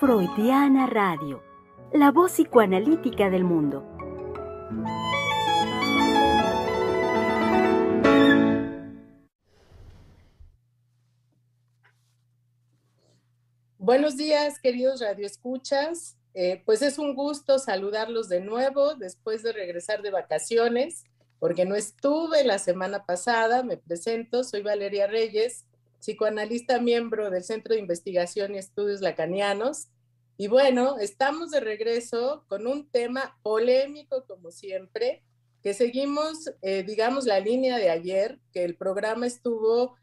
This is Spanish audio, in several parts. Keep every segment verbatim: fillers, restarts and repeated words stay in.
Freudiana Radio, la voz psicoanalítica del mundo. Buenos días, queridos radioescuchas. Eh, pues es un gusto saludarlos de nuevo después de regresar de vacaciones, porque no estuve la semana pasada. Me presento, soy Valeria Reyes, psicoanalista miembro del Centro de Investigación y Estudios Lacanianos. Y bueno, estamos de regreso con un tema polémico como siempre, que seguimos, eh, digamos, la línea de ayer, que el programa estuvo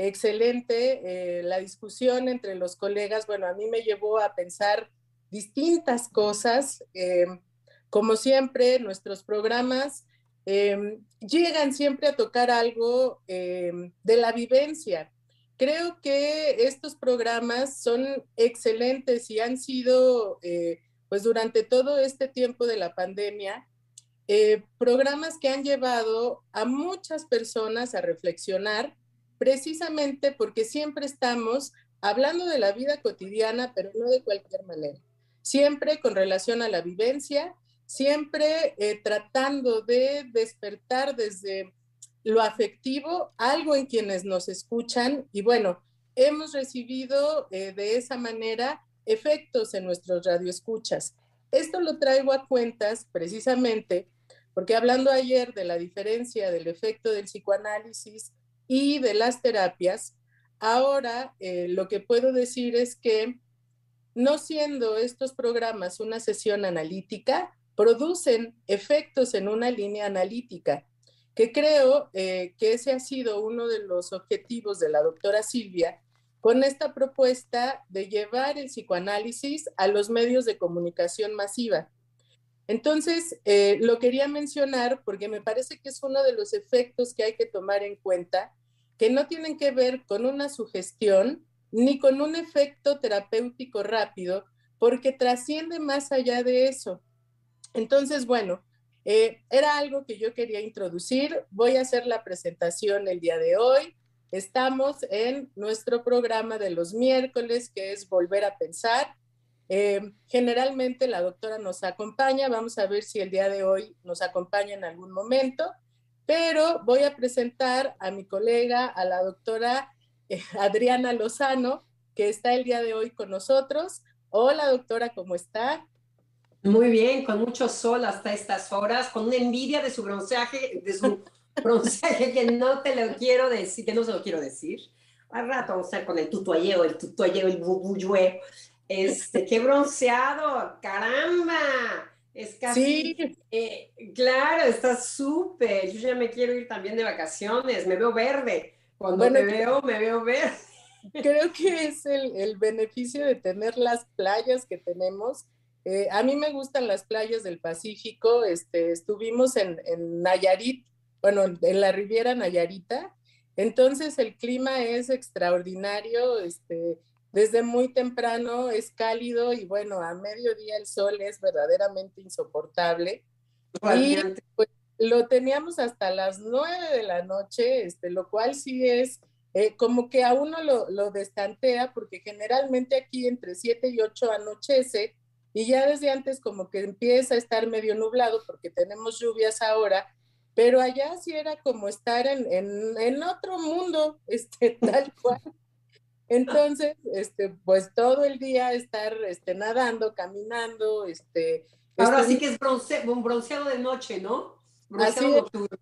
excelente, eh, la discusión entre los colegas, bueno, a mí me llevó a pensar distintas cosas. Eh, como siempre, nuestros programas eh, llegan siempre a tocar algo eh, de la vivencia. Creo que estos programas son excelentes y han sido, eh, pues durante todo este tiempo de la pandemia, eh, programas que han llevado a muchas personas a reflexionar, precisamente porque siempre estamos hablando de la vida cotidiana, pero no de cualquier manera. Siempre con relación a la vivencia, siempre eh, tratando de despertar desde lo afectivo algo en quienes nos escuchan. Y bueno, hemos recibido eh, de esa manera efectos en nuestros radioescuchas. Esto lo traigo a cuentas precisamente porque hablando ayer de la diferencia del efecto del psicoanálisis y de las terapias, ahora eh, lo que puedo decir es que no siendo estos programas una sesión analítica, producen efectos en una línea analítica, que creo eh, que ese ha sido uno de los objetivos de la doctora Silvia con esta propuesta de llevar el psicoanálisis a los medios de comunicación masiva. Entonces, eh, lo quería mencionar porque me parece que es uno de los efectos que hay que tomar en cuenta, que no tienen que ver con una sugestión ni con un efecto terapéutico rápido, porque trasciende más allá de eso. Entonces, bueno, eh, era algo que yo quería introducir. Voy a hacer la presentación el día de hoy. Estamos en nuestro programa de los miércoles, que es Volver a Pensar. Eh, generalmente la doctora nos acompaña, vamos a ver si el día de hoy nos acompaña en algún momento, pero voy a presentar a mi colega, a la doctora eh, Adriana Lozano, que está el día de hoy con nosotros. Hola doctora, ¿cómo está? Muy bien, con mucho sol hasta estas horas, con una envidia de su bronceaje, de su bronceaje que no te lo quiero decir, que no se lo quiero decir. Al rato vamos a estar con el tutuayeo, el tutuayeo, el bubuyue. Este, qué bronceado, caramba. Es casi, Sí, eh, claro, está súper. Yo ya me quiero ir también de vacaciones, me veo verde. Cuando bueno, te veo, me veo verde. creo que es el, el beneficio de tener las playas que tenemos. Eh, a mí me gustan las playas del Pacífico. Este, estuvimos en, en Nayarit, bueno, en la Riviera Nayarita. Entonces el clima es extraordinario. Este, desde muy temprano es cálido y bueno, a mediodía el sol es verdaderamente insoportable. Y Radiante. pues lo teníamos hasta las nueve de la noche, este, lo cual sí es eh, como que a uno lo, lo destantea, porque generalmente aquí entre siete y ocho anochece y ya desde antes como que empieza a estar medio nublado porque tenemos lluvias ahora, pero allá sí era como estar en, en, en otro mundo, este, tal cual. Entonces, este, pues todo el día estar este, nadando, caminando, este, Ahora sí estoy, que es bronce, un bronceado de noche, ¿no? Bronceado así es. nocturno.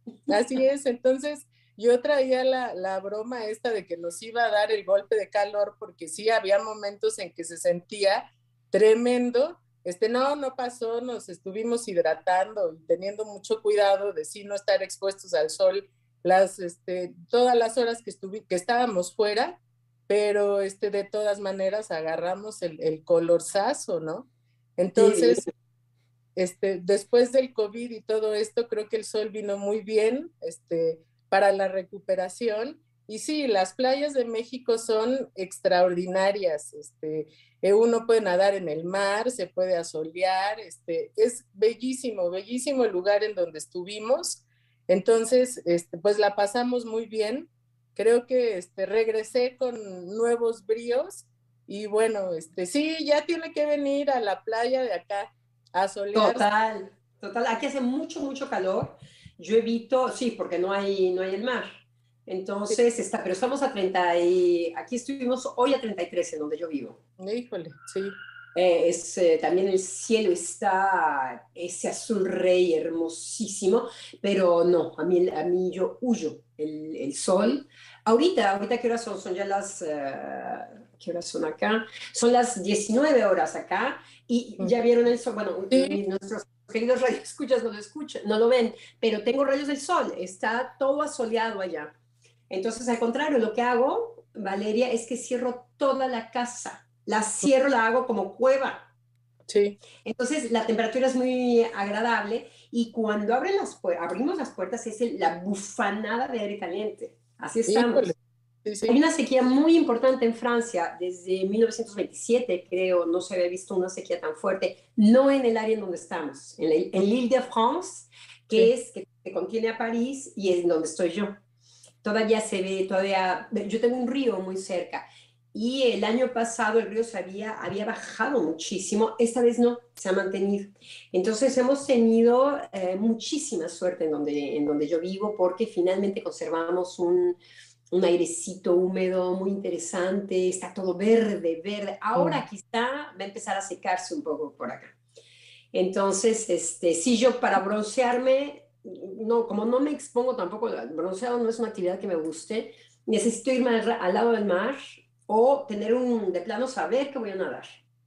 Así es, entonces yo traía la, la broma esta de que nos iba a dar el golpe de calor, porque sí había momentos en que se sentía tremendo. Este, no, no pasó, nos estuvimos hidratando y teniendo mucho cuidado de sí no estar expuestos al sol las, este, todas las horas que, estuvi, que estábamos fuera, pero este, de todas maneras agarramos el, el colorzazo, ¿no? Sí. Entonces, este, después del COVID y todo esto, creo que el sol vino muy bien, este, para la recuperación. Y sí, las playas de México son extraordinarias. Este, eh, uno puede nadar en el mar, se puede asolear, este, es bellísimo, bellísimo el lugar en donde estuvimos. Entonces, este, pues la pasamos muy bien. Creo que este, regresé con nuevos bríos Y bueno, este, sí, ya tiene que venir a la playa de acá a solearse. Total, total. Aquí hace mucho, mucho calor. Yo evito, sí, porque no hay, no hay el mar. Entonces, está, pero estamos a treinta y aquí estuvimos hoy a treinta y tres en donde yo vivo. Híjole, sí. Eh, es, eh, también el cielo está ese azul rey hermosísimo, pero no, a mí, a mí yo huyo el, el sol. Ahorita, ahorita, ¿qué horas son? Son ya las, uh, ¿qué horas son acá? Son las diecinueve horas acá y ya vieron el sol. Bueno, Sí. nuestros queridos radioescuchas no lo escuchan, no lo ven, pero tengo rayos del sol, está todo asoleado allá. Entonces, al contrario, lo que hago, Valeria, es que cierro toda la casa. La cierro, la hago como cueva. Sí. Entonces, la temperatura es muy agradable y cuando abren las abrimos las puertas es el, la bufanada de aire caliente. Así estamos. Híjole. Sí, sí. Hay una sequía muy importante en Francia. Desde mil novecientos veintisiete, creo, no se había visto una sequía tan fuerte. No en el área en donde estamos, en, la, en l'Île-de-France, que sí. es que, que contiene a París y es donde estoy yo. Todavía se ve, todavía, yo tengo un río muy cerca y el año pasado el río se había, había bajado muchísimo, esta vez no, se ha mantenido. Entonces hemos tenido eh, muchísima suerte en donde, en donde yo vivo porque finalmente conservamos un, un airecito húmedo muy interesante, está todo verde, verde. Ahora mm. quizá va a empezar a secarse un poco por acá. Entonces, este, sí, yo para broncearme, no, como no me expongo tampoco, el bronceado no es una actividad que me guste, necesito irme al, al lado del mar o tener un, de plano saber que voy a nadar.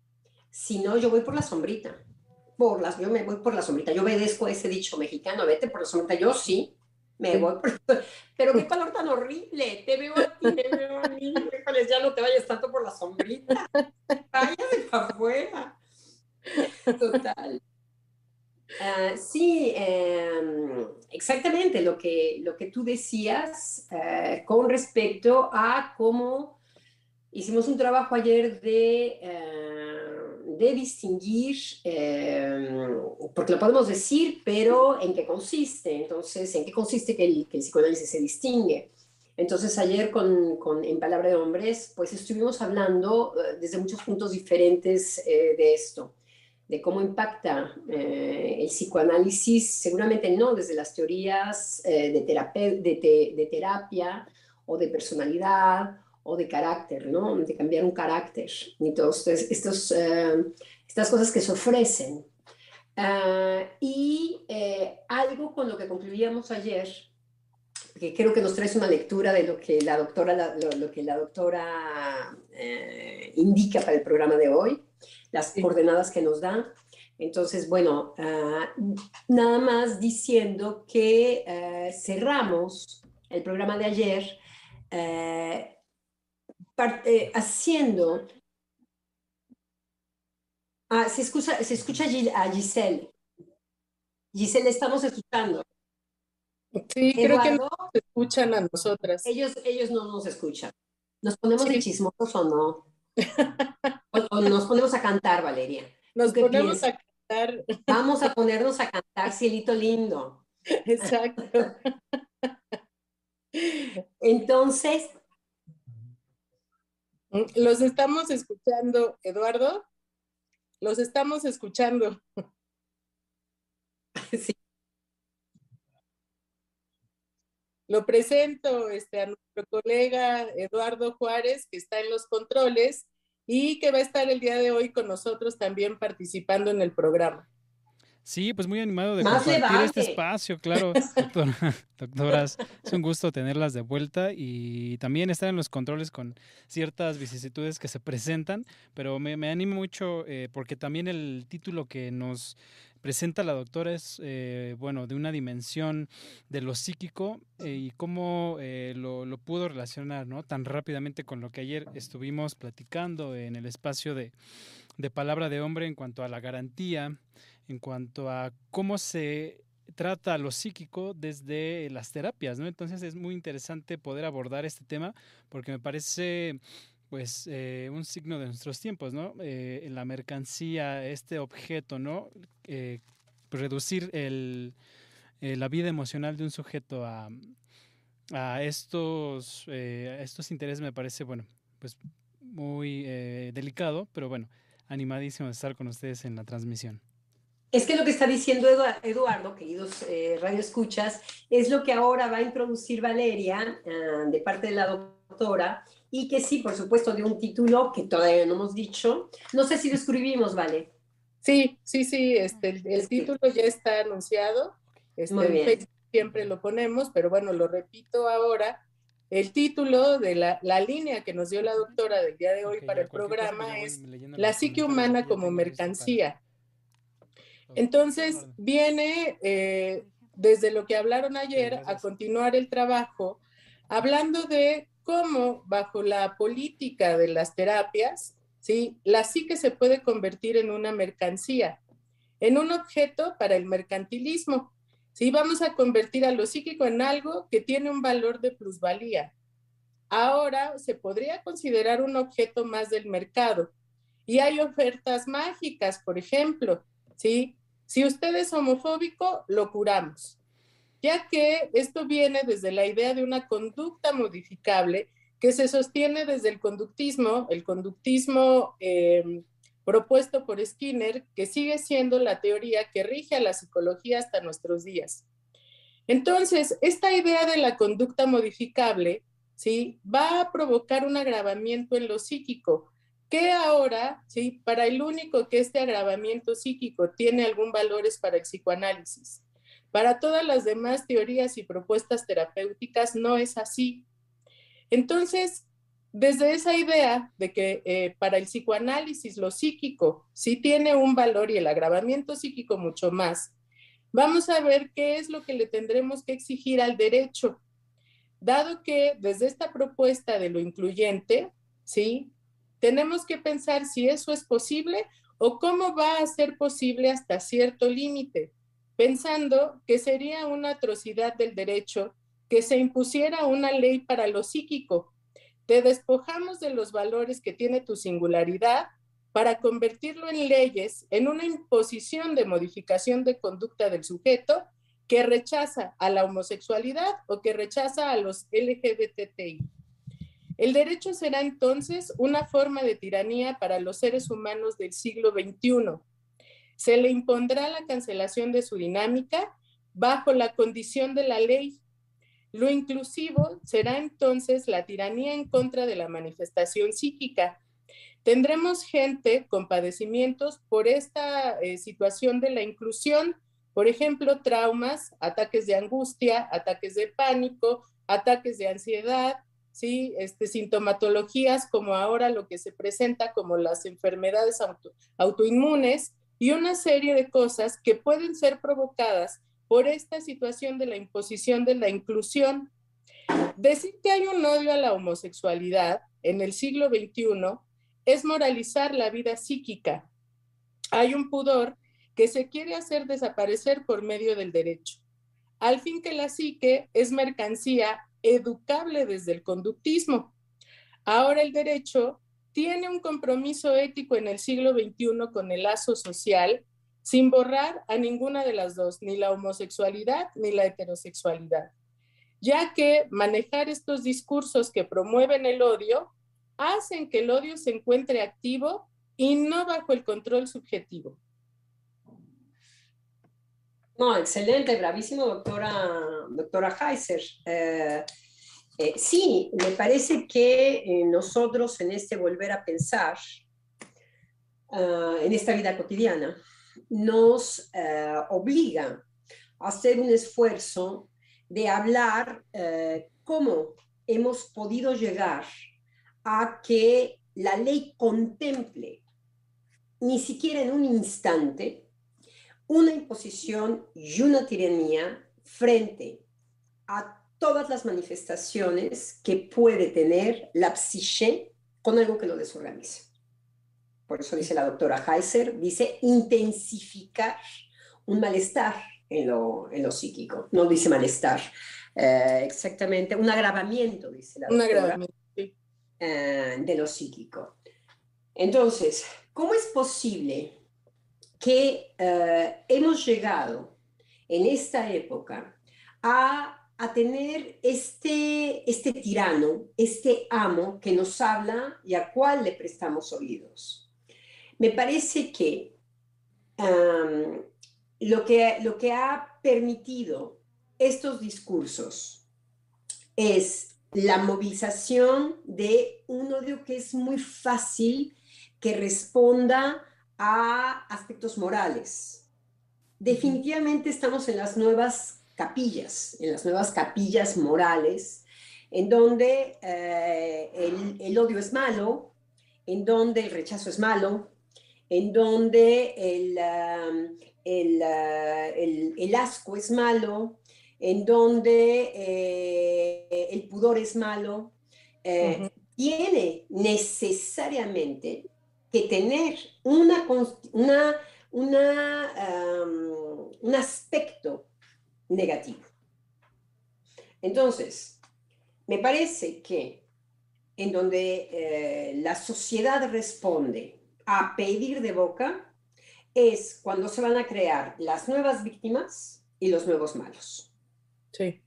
Si no, yo voy por la sombrita. Por las, yo me voy por la sombrita. Yo obedezco ese dicho mexicano, vete por la sombrita. Yo sí, me sí. voy por... Pero qué calor tan horrible. Te veo a ti, te veo a mí. Déjales, ya no te vayas tanto por la sombrita. Váyase para afuera. Total. Uh, sí, um, exactamente lo que, lo que tú decías uh, con respecto a cómo hicimos un trabajo ayer de, uh, de distinguir, uh, porque lo podemos decir, pero en qué consiste. Entonces, ¿en qué consiste que el, que el psicoanálisis se distingue? Entonces, ayer con, con, en Palabra de Hombres, pues estuvimos hablando uh, desde muchos puntos diferentes uh, de esto. De cómo impacta eh, el psicoanálisis, seguramente no desde las teorías eh, de, terape- de, te- de terapia o de personalidad o de carácter, ¿no? De cambiar un carácter y todas estos, eh, estas cosas que se ofrecen. Uh, y eh, algo con lo que concluíamos ayer, que creo que nos traes una lectura de lo que la doctora, la, lo, lo que la doctora eh, indica para el programa de hoy, las sí. coordenadas que nos da. Entonces, bueno, uh, nada más diciendo que uh, cerramos el programa de ayer uh, parte, haciendo... Ah, se escucha, se escucha a Giselle. Giselle, estamos escuchando. Sí, Eduardo, creo que nos escuchan a nosotras. Ellos, ellos no nos escuchan. ¿Nos ponemos sí. de chismosos o no? O, o nos ponemos a cantar, Valeria. Nos ponemos piensas? a cantar. Vamos a ponernos a cantar, cielito lindo. Exacto. Entonces. Los estamos escuchando, Eduardo. Los estamos escuchando. Sí. Lo presento este, a nuestro colega Eduardo Juárez, que está en los controles y que va a estar el día de hoy con nosotros también participando en el programa. Sí, pues muy animado de Más compartir levante. este espacio, claro, doctora, doctoras, es un gusto tenerlas de vuelta y también estar en los controles con ciertas vicisitudes que se presentan, pero me, me anima mucho eh, porque también el título que nos presenta la doctora es, eh, bueno, de una dimensión de lo psíquico eh, y cómo eh, lo, lo pudo relacionar, ¿no? Tan rápidamente con lo que ayer estuvimos platicando en el espacio de, de Palabra de Hombre en cuanto a la garantía, en cuanto a cómo se trata lo psíquico desde las terapias, ¿no? Entonces es muy interesante poder abordar este tema porque me parece pues eh, un signo de nuestros tiempos, ¿no? Eh, en la mercancía, este objeto, ¿no? Eh, reducir el, eh, la vida emocional de un sujeto a, a estos, eh, a estos intereses me parece, bueno, pues muy eh, delicado, pero bueno, animadísimo de estar con ustedes en la transmisión. Es que lo que está diciendo Eduardo, queridos eh, radioescuchas, es lo que ahora va a introducir Valeria uh, de parte de la doctora, y que sí, por supuesto, de un título que todavía no hemos dicho. No sé si lo escribimos, Vale. Sí, sí, sí, este, el, el título ya está anunciado, este, Muy en bien. Facebook siempre lo ponemos, pero bueno, lo repito ahora. El título de la, la línea que nos dio la doctora del día de hoy Ok, para ya, el cualquier cosa, programa pues ya voy es leyendo La los psique comentarios, humana aquí ya como tengo listo para mercancía. los- Entonces, orden. viene eh, desde lo que hablaron Ok, ayer a gracias. continuar el trabajo, hablando de cómo bajo la política de las terapias, ¿sí? La psique se puede convertir en una mercancía, en un objeto para el mercantilismo. ¿Sí? Vamos a convertir a lo psíquico en algo que tiene un valor de plusvalía. Ahora se podría considerar un objeto más del mercado. Y hay ofertas mágicas, por ejemplo, ¿sí? Si usted es homofóbico, lo curamos, ya que esto viene desde la idea de una conducta modificable que se sostiene desde el conductismo, el conductismo eh, propuesto por Skinner, que sigue siendo la teoría que rige a la psicología hasta nuestros días. Entonces, esta idea de la conducta modificable, ¿sí? Va a provocar un agravamiento en lo psíquico, que ahora, ¿sí? Para el único que este agravamiento psíquico tiene algún valor es para el psicoanálisis. Para todas las demás teorías y propuestas terapéuticas no es así. Entonces, desde esa idea de que eh, para el psicoanálisis lo psíquico sí tiene un valor y el agravamiento psíquico mucho más, vamos a ver qué es lo que le tendremos que exigir al derecho, dado que desde esta propuesta de lo incluyente, ¿sí? Tenemos que pensar si eso es posible o cómo va a ser posible hasta cierto límite, pensando que sería una atrocidad del derecho que se impusiera una ley para lo psíquico. Te despojamos de los valores que tiene tu singularidad para convertirlo en leyes, en una imposición de modificación de conducta del sujeto que rechaza a la homosexualidad o que rechaza a los L G B T T I. El derecho será entonces una forma de tiranía para los seres humanos del siglo veintiuno. Se le impondrá la cancelación de su dinámica bajo la condición de la ley. Lo inclusivo será entonces la tiranía en contra de la manifestación psíquica. Tendremos gente con padecimientos por esta eh, situación de la inclusión, por ejemplo, traumas, ataques de angustia, ataques de pánico, ataques de ansiedad, ¿sí? Este, sintomatologías como ahora lo que se presenta como las enfermedades auto, autoinmunes y una serie de cosas que pueden ser provocadas por esta situación de la imposición de la inclusión. Decir que hay un odio a la homosexualidad en el siglo veintiuno es moralizar la vida psíquica. Hay un pudor que se quiere hacer desaparecer por medio del derecho, al fin que la psique es mercancía educable desde el conductismo. Ahora el derecho tiene un compromiso ético en el siglo veintiuno con el lazo social, sin borrar a ninguna de las dos, ni la homosexualidad ni la heterosexualidad, ya que manejar estos discursos que promueven el odio hacen que el odio se encuentre activo y no bajo el control subjetivo. No, excelente, bravísimo, doctora, doctora Heiser. Eh, eh, sí, me parece que eh, nosotros en este volver a pensar, uh, en esta vida cotidiana, nos uh, obliga a hacer un esfuerzo de hablar uh, cómo hemos podido llegar a que la ley contemple, ni siquiera en un instante, una imposición y una tiranía frente a todas las manifestaciones que puede tener la psique con algo que lo desorganice. Por eso dice la doctora Heiser, dice intensificar un malestar en lo, en lo psíquico. No dice malestar, eh, exactamente, un agravamiento, dice la doctora, un agravamiento, sí. eh, de lo psíquico. Entonces, ¿cómo es posible que uh, hemos llegado en esta época a a tener este, este tirano, este amo que nos habla y a cual le prestamos oídos. Me parece que, um, lo que lo que ha permitido estos discursos es la movilización de un odio que es muy fácil que responda a aspectos morales. Definitivamente estamos en las nuevas capillas, en las nuevas capillas morales, en donde eh, el, el odio es malo, en donde el rechazo es malo, en donde el, uh, el, uh, el, el asco es malo, en donde eh, el pudor es malo, eh, uh-huh. Tiene necesariamente que tener una, una, una, um, un aspecto negativo. Entonces, me parece que en donde eh, la sociedad responde a pedir de boca es cuando se van a crear las nuevas víctimas y los nuevos malos. Sí.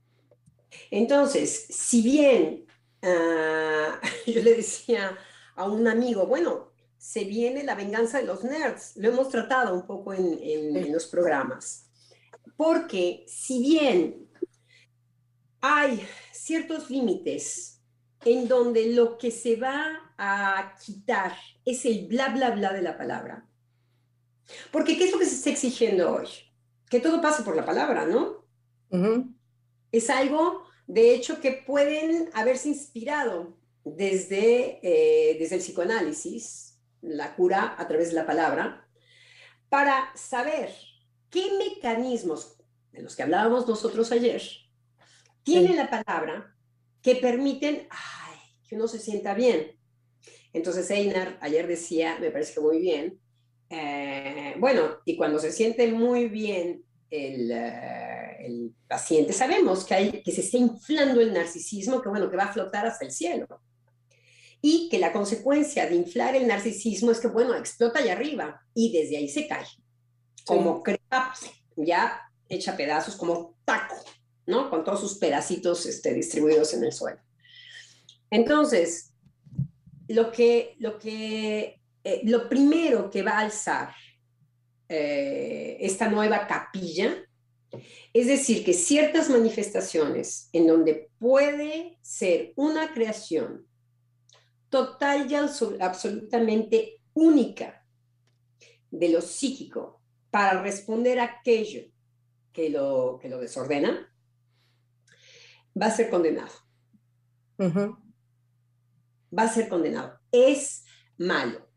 Entonces, si bien uh, yo le decía a un amigo, bueno, se viene la venganza de los nerds, lo hemos tratado un poco en, en, sí. en los programas, porque si bien hay ciertos límites en donde lo que se va a quitar es el bla, bla, bla de la palabra. Porque ¿qué es lo que se está exigiendo hoy? Que todo pase por la palabra, ¿no? Uh-huh. Es algo, de hecho, que pueden haberse inspirado desde, eh, desde el psicoanálisis, la cura a través de la palabra, para saber qué mecanismos, de los que hablábamos nosotros ayer, tiene sí. la palabra que permiten ay, que uno se sienta bien. Entonces Einar ayer decía, me parece que muy bien, eh, bueno, y cuando se siente muy bien el, uh, el paciente, sabemos que, hay, que se está inflando el narcisismo, que bueno, que va a flotar hasta el cielo. Y que la consecuencia de inflar el narcisismo es que, bueno, explota allá arriba y desde ahí se cae. Como sí. crepa, ya hecha pedazos, como taco, ¿no? Con todos sus pedacitos este, distribuidos en el suelo. Entonces, lo que, lo que, eh, lo primero que va a alzar eh, esta nueva capilla, es decir, que ciertas manifestaciones en donde puede ser una creación total y absolutamente única de lo psíquico para responder a aquello que lo, que lo desordena, va a ser condenado. Uh-huh. Va a ser condenado. Es malo.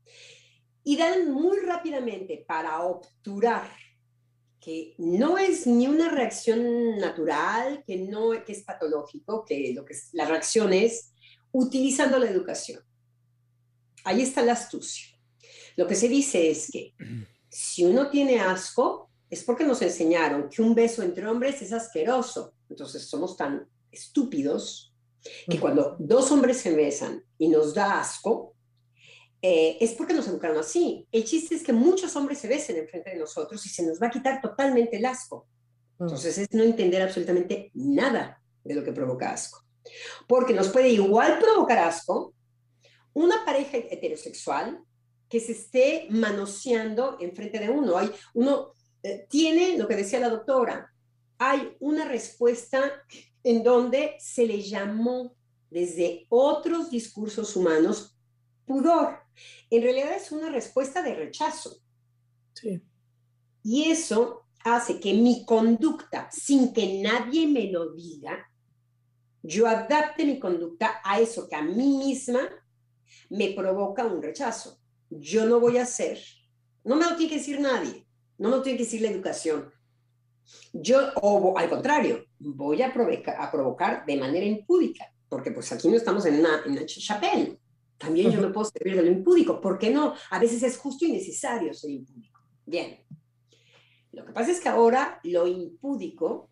Y dan muy rápidamente para obturar que no es ni una reacción natural, que, no, que es patológico, que, lo que es, la reacción es utilizando la educación. Ahí está la astucia. Lo que se dice es que si uno tiene asco, es porque nos enseñaron que un beso entre hombres es asqueroso. Entonces somos tan estúpidos que cuando dos hombres se besan y nos da asco, eh, es porque nos educaron así. El chiste es que muchos hombres se besen enfrente de nosotros y se nos va a quitar totalmente el asco. Entonces es no entender absolutamente nada de lo que provoca asco. Porque nos puede igual provocar asco una pareja heterosexual que se esté manoseando enfrente de uno. Hay, uno eh, tiene lo que decía la doctora, hay una respuesta en donde se le llamó desde otros discursos humanos pudor. En realidad es una respuesta de rechazo. Sí. Y eso hace que mi conducta, sin que nadie me lo diga, yo adapte mi conducta a eso que a mí misma me provoca un rechazo. Yo no voy a hacer, no me lo tiene que decir nadie, no me lo tiene que decir la educación. Yo, o al contrario, voy a provocar, a provocar de manera impúdica, porque pues aquí no estamos en una, en una chapelle. También yo me puedo servir de lo impúdico. ¿Por qué no? A veces es justo y necesario ser impúdico. Bien. Lo que pasa es que ahora lo impúdico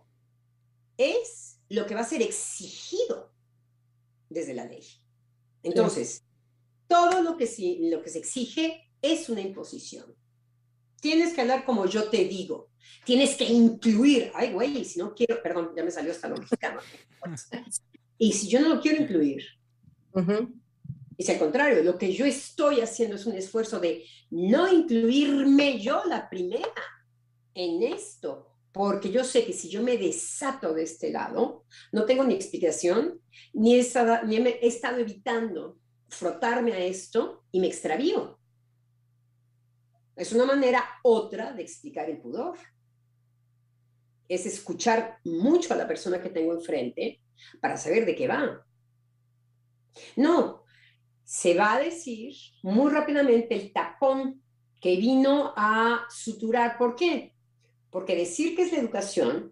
es lo que va a ser exigido desde la ley. Entonces, sí. todo lo que, si, lo que se exige es una imposición. tienes que hablar como yo te digo. Tienes que incluir. Ay, güey, si no quiero, perdón, ya me salió hasta lo mexicano. Y si yo no lo quiero incluir, uh-huh. es al contrario, lo que yo estoy haciendo es un esfuerzo de no incluirme yo la primera en esto, porque yo sé que si yo me desato de este lado, no tengo ni explicación, ni he estado, ni he estado evitando frotarme a esto y me extravío. Es una manera otra de explicar el pudor. Es escuchar mucho a la persona que tengo enfrente para saber de qué va. No, se va a decir muy rápidamente el tapón que vino a suturar. ¿Por qué? Porque decir que es la educación